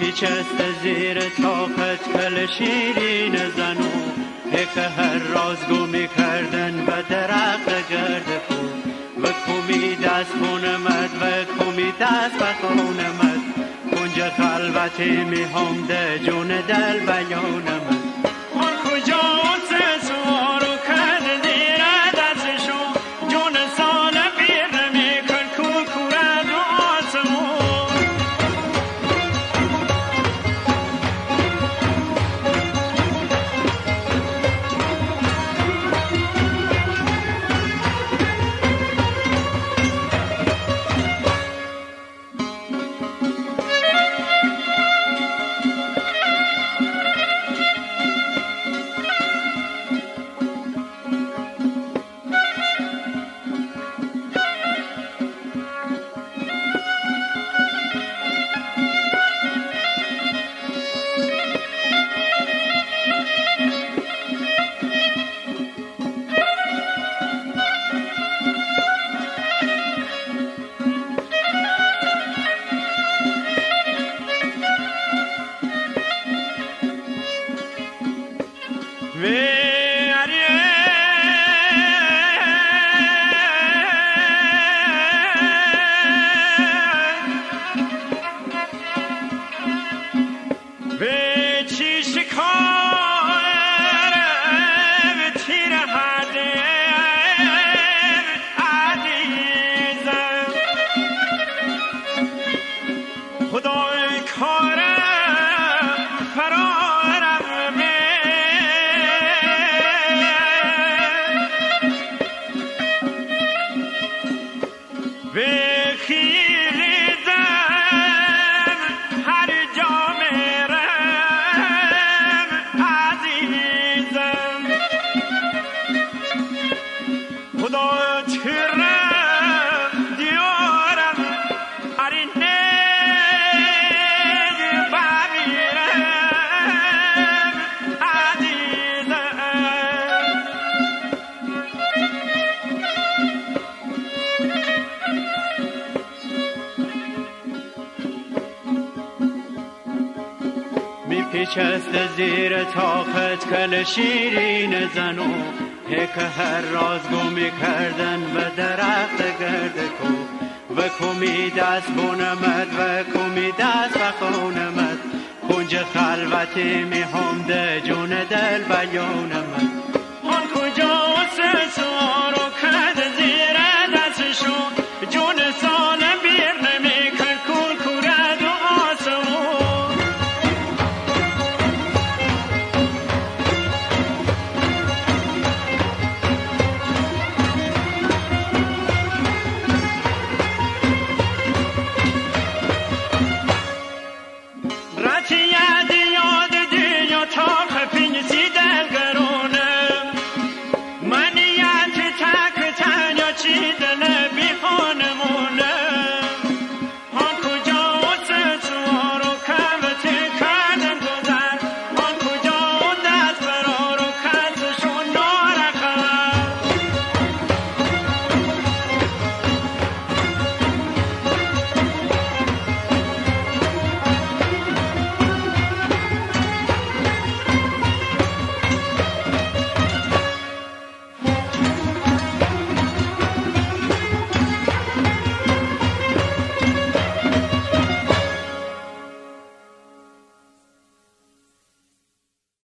میپیچست زیر طاقت کل شیرین زنو که هر راز گو میکردن و درخت گرد خود و کمی دست خونمد و کمی دست بخونمد کنج خلوتی میهم ده جون دل بیانمد آن کجا سوارو کرد دیر دستشو جون سال بیر میکن کوکورد و آسمون میپیچست زیر طاقت کل شیرین زنو که هر راز گو میکردن و درخت گرد کو و کمی دست بونمد و کمی دست بخونمد کنج خلوتی میهم ده جون دل بیانمد آن کجا سوارو کرد زیر